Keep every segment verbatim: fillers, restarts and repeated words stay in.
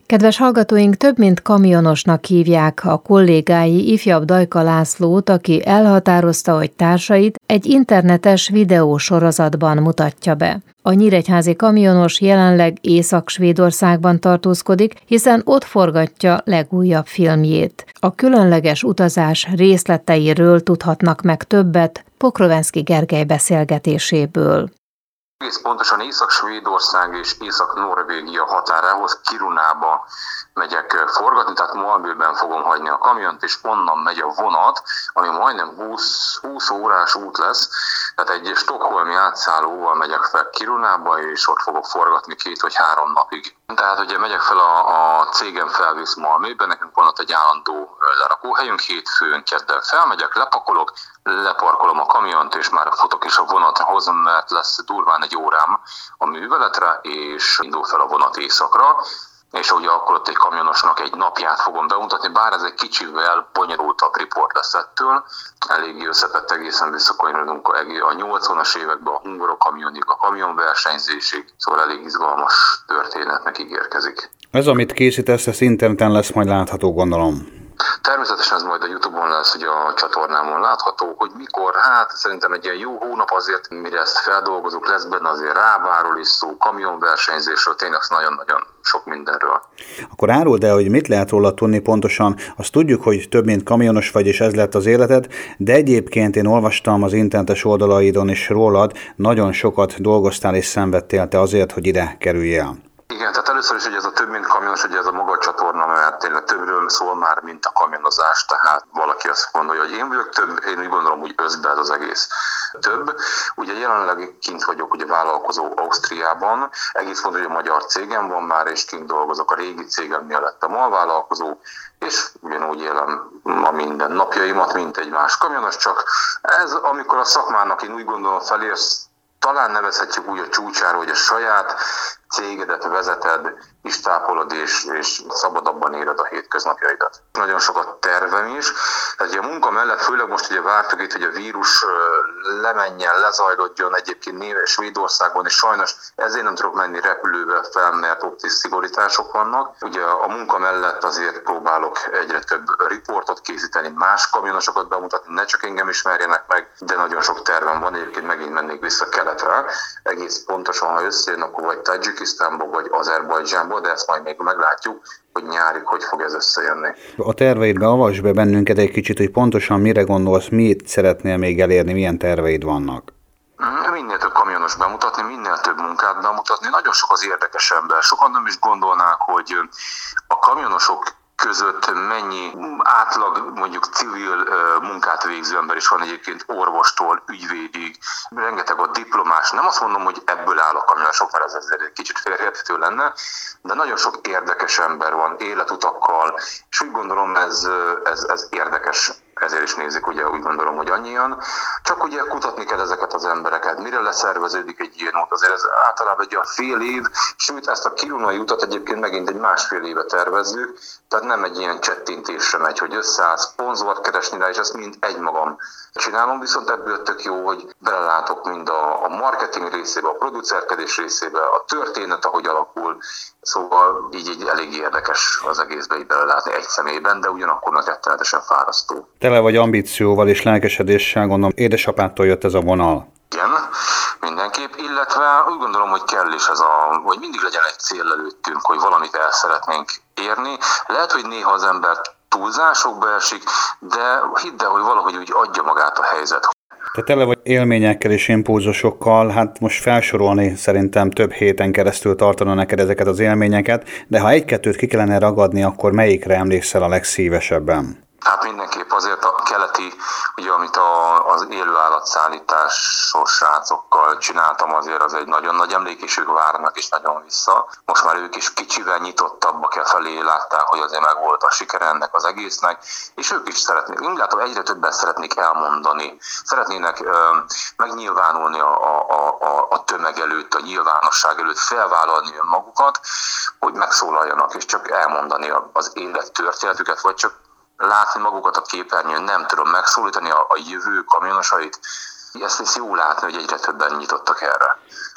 Kedves hallgatóink, több mint kamionosnak hívják a kollégái ifjabb Dajka Lászlót, aki elhatározta, hogy társait egy internetes videósorozatban mutatja be. A nyíregyházi kamionos jelenleg Észak-Svédországban tartózkodik, hiszen ott forgatja legújabb filmjét. A különleges utazás részleteiről tudhatnak meg többet Pokrovenszky Gergely beszélgetéséből. Egész pontosan Észak-Svédország és Észak-Norvégia határához, Kirunába megyek forgatni, tehát Malmöben fogom hagyni a kamiont, és onnan megy a vonat, ami majdnem húsz, húsz órás út lesz, tehát egy stockholmi átszállóval megyek fel Kirunába, és ott fogok forgatni két vagy három napig. Tehát ugye megyek fel a, a cégem felvisz Malmöben, nekünk van ott egy állandó lerakóhelyünk, hétfőn kedden felmegyek, lepakolok, leparkolom a kamiont, és már futok is a vonathoz, mert lesz durván egy órám a műveletre, és indul fel a vonat északra, és ugye akkor ott egy kamionosnak egy napját fogom bemutatni, bár ez egy kicsivel bonyolultabb riport lesz ettől, eléggé összetett, egészen visszakanyarodunk a nyolcvanas években a hungarokamionig, a kamionversenyzésig, szóval elég izgalmas történetnek ígérkezik. Ez, amit készítesz, ez interneten lesz majd látható, gondolom. Természetesen ez majd a YouTube-on lesz, ugye a csatornámon látható, hogy mikor, hát szerintem egy ilyen jó hónap azért, mire ezt feldolgozunk, lesz benne azért rábáról is szó, kamionversenyzésről, tényleg nagyon-nagyon sok mindenről. Akkor áruld el, hogy mit lehet róla tudni pontosan. Azt tudjuk, hogy több mint kamionos vagy, és ez lett az életed, de egyébként én olvastam az internetes oldalaidon is rólad, nagyon sokat dolgoztál és szenvedtél te azért, hogy ide kerüljél. Igen, tehát először is, hogy ez a több mint kamionos, hogy ez a maga csatorna, mert tényleg többről szól már, mint a kamionozás, tehát valaki azt gondolja, hogy én vagyok több, én úgy gondolom, hogy összbe ez az egész több. Ugye jelenleg kint vagyok, ugye vállalkozó Ausztriában, egész fontos, hogy a magyar cégem van már, és kint dolgozok, a régi cégemnél lettem alvállalkozó, és ugyanúgy élem a minden napjaimat, mint egy más kamionos, csak ez, amikor a szakmának én úgy gondolom felérsz, talán nevezhetjük úgy a csúcsára, hogy a saját cégedet vezeted, is tápolod, és, és szabadabban éled a hétköznapjaidat. Nagyon sokat tervem is. Tehát ugye a munka mellett, főleg most ugye vártuk itt, hogy a vírus lemenjen, lezajlódjon egyébként néve Svédországban, és sajnos ezért nem tudok menni repülővel fel, mert ott is szigorítások vannak. Ugye a munka mellett azért próbálok egyre több riportot készíteni, más kamionosokat bemutatni, ne csak engem ismerjenek meg, de nagyon sok tervem van, egyébként megint mennék vissza keletre. Egész pontosan, ha összejön, akkor vagy Tajikisztánba, vagy Azerbajdzsánba, de ezt majd még meglátjuk, hogy nyárig hogy fog ez összejönni. A terveidbe avasd be bennünket egy kicsit, hogy pontosan mire gondolsz, mit szeretnél még elérni, milyen terveid vannak? Minél több kamionos bemutatni, minél több munkát bemutatni. Nagyon sok az érdekes ember. Sokan nem is gondolnák, hogy a kamionosok között mennyi átlag, mondjuk civil munkát végző ember is van, egyébként orvostól, ügyvédig, rengeteg a diplomás. Nem azt mondom, hogy ebből áll a kamionosok, mert ez egy kicsit félreérthető lenne, de nagyon sok érdekes ember van, életutakkal, és úgy gondolom ez, ez, ez érdekes. Ezért is nézik, ugye úgy gondolom, hogy annyian. Csak ugye kutatni kell ezeket az embereket. Mire leszerveződik egy ilyen út? Azért ez általában egy olyan fél év, sőt ezt a kirunai utat egyébként megint egy másfél éve tervezzük, tehát nem egy ilyen csettintésre megy, hogy összeáll szponzort keresni rá, és ezt mind egymagam csinálom, viszont ebből tök jó, hogy belelátok mind a, a marketing részébe, a producerkedés részébe, a történet, ahogy alakul, szóval így, így elég érdekes az egészbe így belelátni egy személyben, de ugyanakkor nagy rettenetesen fárasztó. Tele vagy ambícióval és lelkesedéssel, gondolom édesapától jött ez a vonal. Igen, mindenképp, illetve úgy gondolom, hogy kell is ez a, hogy mindig legyen egy cél előttünk, hogy valamit el szeretnénk érni. Lehet, hogy néha az ember túlzásokba esik, de hidd el, hogy valahogy úgy adja magát a helyzet. Te tele vagy élményekkel és impulzusokkal, hát most felsorolni szerintem több héten keresztül tartana neked ezeket az élményeket, de ha egy-kettőt ki kellene ragadni, akkor melyikre emlékszel a legszívesebben? Hát mindenképp azért a keleti, ugye amit a, az élőállatszállításos srácokkal csináltam, azért az egy nagyon nagy emlék, és ők várnak is nagyon vissza. Most már ők is kicsivel nyitottabbak e felé, látták, hogy azért meg volt a siker ennek az egésznek, és ők is szeretnék, én látom, egyre többen szeretnék elmondani. Szeretnének ö, megnyilvánulni a, a, a, a tömeg előtt, a nyilvánosság előtt, felvállalni magukat, hogy megszólaljanak, és csak elmondani az élet történetüket, vagy csak látni magukat a képernyőn, nem tudom megszólítani a, a jövő kamionosait. Ezt is jó látni, hogy egyre többen nyitottak erre.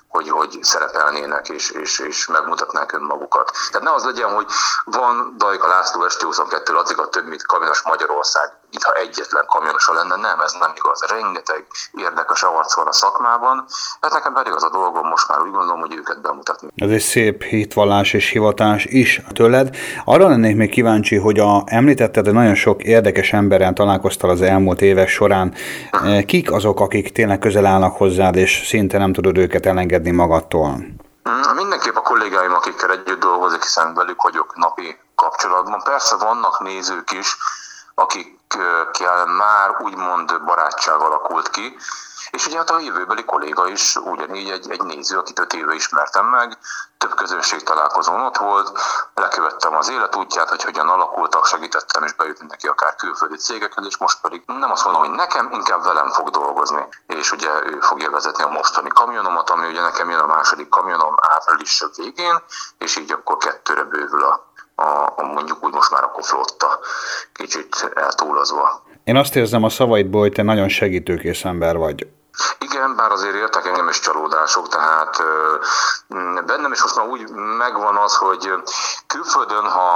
hogy, hogy szerepelnének és, és, és megmutatnák önmagukat. Tehát ne az legyen, hogy van Dajka László es té huszonkettő Laciga több mint kamionos Magyarország, mintha egyetlen kamionosa lenne, nem, ez nem igaz. Rengeteg érdekes arc van a szakmában, hát nekem pedig az a dolgom most már úgy gondolom, hogy őket bemutatni. Ez egy szép hitvallás és hivatás is tőled. Arra lennék még kíváncsi, hogy a, említetted, hogy nagyon sok érdekes emberrel találkoztál az elmúlt évek során. Kik azok, akik tényleg közel állnak hozzád, és szinte nem tudod őket elengedni magadtól? Mindenképp a kollégáim, akikkel együtt dolgozik, hiszen velük vagyok napi kapcsolatban. Persze vannak nézők is, akikkel már úgymond barátság alakult ki, és ugye hát a jövőbeli kolléga is ugyanígy egy, egy néző, akit öt éve ismertem meg, több közönség találkozón ott volt, lekövettem az életútját, hogy hogyan alakultak, segítettem, és bejött neki akár külföldi cégekhez, és most pedig nem azt mondom, hogy nekem, inkább velem fog dolgozni. És ugye ő fogja vezetni a mostani kamionomat, ami ugye nekem jön a második kamionom április végén, és így akkor kettőre bővül a, a, a mondjuk úgy most már akkor flotta, kicsit eltúlozva. Én azt érzem a szavaidból, hogy te nagyon segítőkész ember vagy. Igen, bár azért értek engem is csalódások, tehát bennem is most már úgy megvan az, hogy külföldön, ha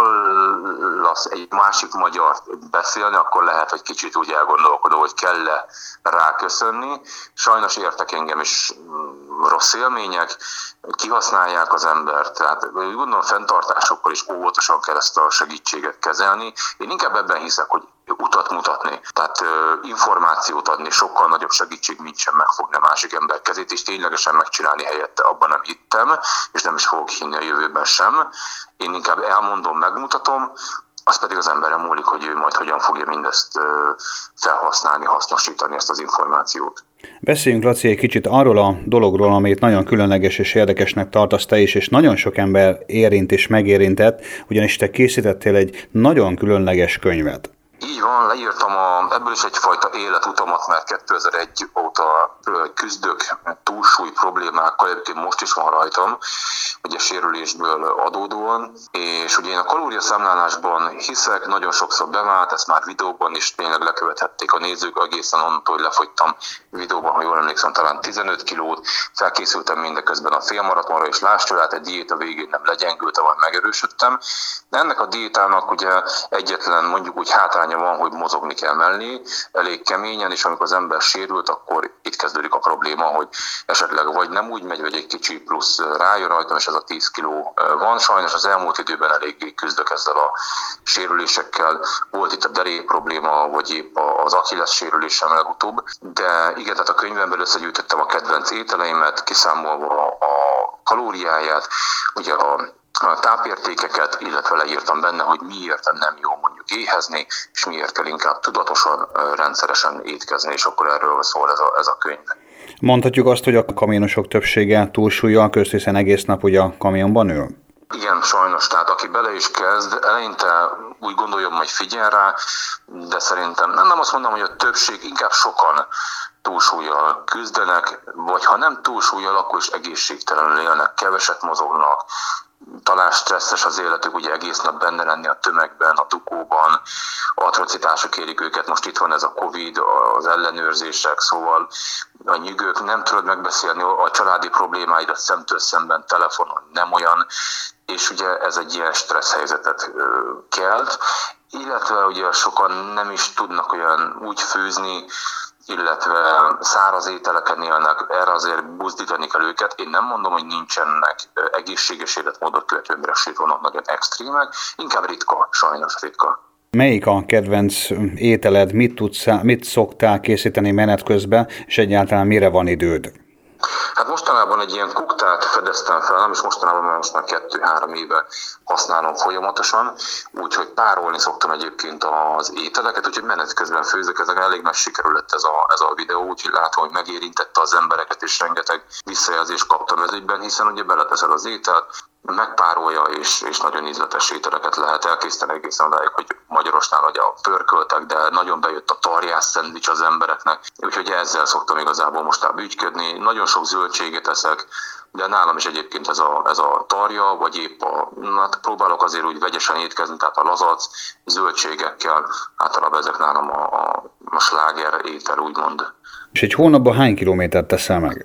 hallasz egy másik magyart beszélni, akkor lehet, hogy kicsit úgy elgondolkodom, hogy kell-e ráköszönni. Sajnos értek engem is rossz élmények, kihasználják az embert, tehát úgy gondolom fenntartásokkal is óvatosan kell ezt a segítséget kezelni. Én inkább ebben hiszek, hogy utat mutatni, tehát uh, információt adni, sokkal nagyobb segítség, mint sem megfogni a másik ember kezét, és ténylegesen megcsinálni helyette, abban nem hittem, és nem is fogok hinni a jövőben sem. Én inkább elmondom, megmutatom, az pedig az emberen múlik, hogy ő majd hogyan fogja mindezt uh, felhasználni, hasznosítani ezt az információt. Beszéljünk, Laci, egy kicsit arról a dologról, amit nagyon különleges és érdekesnek tartasz te is, és nagyon sok ember érint és megérintett, ugyanis te készítettél egy nagyon különleges könyvet. Így van, leírtam a, ebből is egyfajta életutamat, mert kétezer-egy óta küzdök túlsúly problémákkal, egyébként most is van rajtam, ugye sérülésből adódóan, és ugye én a kalóriaszámlálásban hiszek, nagyon sokszor bevált, ezt már videóban is tényleg lekövethették a nézők, egészen onnantól, hogy lefogytam videóban, ha jól emlékszem, talán tizenöt kilót, felkészültem mindeközben a félmaratonra, és lásd, egy diéta végén nem legyengültem, vagy megerősödtem. De ennek a diétának ugye egyetlen mondjuk úgy hátránya van, hogy mozogni kell mellé, elég keményen, és amikor az ember sérült, akkor itt kezdődik a probléma, hogy esetleg vagy nem úgy megy, vagy egy kicsi plusz rájön rajtam, és ez a tíz kiló van. Sajnos az elmúlt időben eléggé küzdök ezzel a sérülésekkel. Volt itt a derék probléma, vagy épp az Achilles sérülésem legutóbb. De igen, tehát a könyvemben összegyűjtöttem a kedvenc ételeimet, kiszámolva a kalóriáját, ugye a a tápértékeket, illetve leírtam benne, hogy miért nem jó mondjuk éhezni, és miért kell inkább tudatosan, rendszeresen étkezni, és akkor erről szól ez a, ez a könyv. Mondhatjuk azt, hogy a kamionosok többsége túlsúllyal közt, hiszen egész nap ugye a kamionban ül? Igen, sajnos, tehát aki bele is kezd, eleinte úgy gondolom, hogy figyel rá, de szerintem nem, nem azt mondom, hogy a többség, inkább sokan túlsúllyal küzdenek, vagy ha nem túlsúllyal, akkor is egészségtelenül élnek, keveset mozognak, talán stresszes az életük, ugye egész nap benne lenni a tömegben, a dugóban, atrocitások érik őket, most itt van ez a Covid, az ellenőrzések, szóval a nyűgök, nem tudod megbeszélni a családi problémáidat szemtől szemben, telefonon nem olyan, és ugye ez egy ilyen stressz helyzetet kelt, illetve ugye sokan nem is tudnak olyan úgy főzni, illetve száraz ételeken élnek, erre azért buzdítani kell őket. Én nem mondom, hogy nincsenek egészséges életmódot követő emberek, sőt vannak nagyon extrémek, inkább ritka, sajnos ritka. Melyik a kedvenc ételed, mit, tudsz, mit szoktál készíteni menet közben, és egyáltalán mire van időd? Hát mostanában egy ilyen kuktát fedeztem fel, nem is mostanában, mert most már kettő-három éve használom folyamatosan, úgyhogy párolni szoktam egyébként az ételeket, úgyhogy menet közben főzök, ezek elég meg sikerült ez a, ez a videó, úgyhogy látom, hogy megérintette az embereket, és rengeteg visszajelzést kaptam ez ügyben, hiszen ugye beleteszed az ételt, megpárolja, és, és nagyon ízletes ételeket lehet elkészíteni egészen odáig, hogy Magyarosnál ugye a pörköltek, de nagyon bejött a tarjász szendvics az embereknek, úgyhogy ezzel szoktam igazából mostább ügyködni. Nagyon sok zöldséget eszek, de nálam is egyébként ez a, ez a tarja, vagy épp a, hát próbálok azért úgy vegyesen étkezni, tehát a lazac, zöldségekkel, általában ezek nálam a, a, a sláger étel, úgymond. És egy hónapban hány kilométert teszel meg?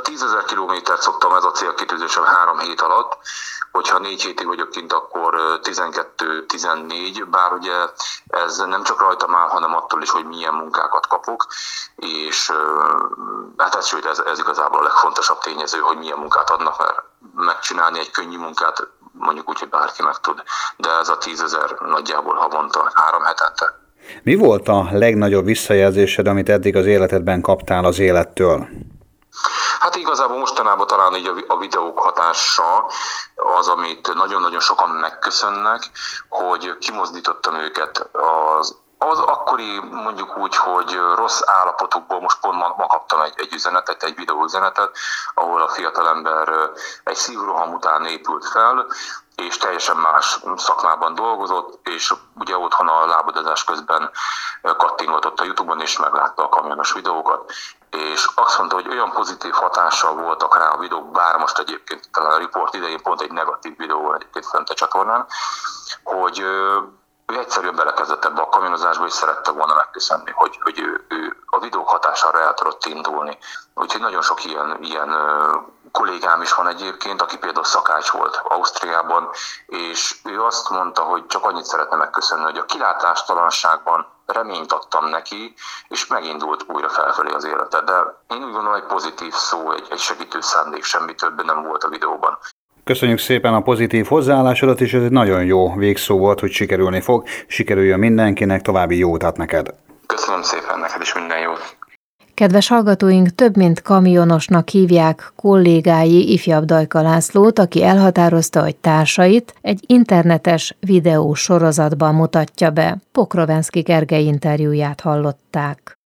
tízezer kilométert szoktam, ez a célkitűzésem három hét alatt, hogyha négy hétig vagyok kint, akkor tizenkettő-tizennégy, bár ugye ez nem csak rajtam áll, hanem attól is, hogy milyen munkákat kapok, és hát ez, sőt, ez, ez igazából a legfontosabb tényező, hogy milyen munkát adnak, mert megcsinálni egy könnyű munkát mondjuk úgy, hogy bárki meg tud, de ez a tízezer nagyjából havonta, három hetente. Mi volt a legnagyobb visszajelzésed, amit eddig az életedben kaptál az élettől? Hát igazából mostanában talán így a videók hatása az, amit nagyon-nagyon sokan megköszönnek, hogy kimozdítottam őket az Az akkori, mondjuk úgy, hogy rossz állapotokból most pont ma, ma kaptam egy, egy üzenetet, egy videóüzenetet, ahol a fiatalember egy szívroham után épült fel, és teljesen más szakmában dolgozott, és ugye otthon a lábadozás közben kattingatott a YouTube-on, és meglátta a kamionos videókat, és azt mondta, hogy olyan pozitív hatással voltak rá a videók, bár most egyébként talán a report idején pont egy negatív videó egyébként fent a csatornán, hogy ő egyszerűen belekezdett ebbe a kamionozásba, és szerette volna megköszönni, hogy, hogy ő, ő a videók hatására el tudott indulni. Úgyhogy nagyon sok ilyen, ilyen kollégám is van egyébként, aki például szakács volt Ausztriában, és ő azt mondta, hogy csak annyit szeretne megköszönni, hogy a kilátástalanságban reményt adtam neki, és megindult újra felfelé az élete. De én úgy gondolom, egy pozitív szó, egy, egy segítő szándék, semmi több nem volt a videóban. Köszönjük szépen a pozitív hozzáállásodat, és ez egy nagyon jó végszó volt, hogy sikerülni fog. Sikerüljön mindenkinek, további jó utat neked. Köszönöm szépen, neked is minden jót. Kedves hallgatóink, több mint kamionosnak hívják kollégái ifjabb Dajka Lászlót, aki elhatározta, hogy társait egy internetes videós sorozatban mutatja be. Pokrovenszky Gergely interjúját hallották.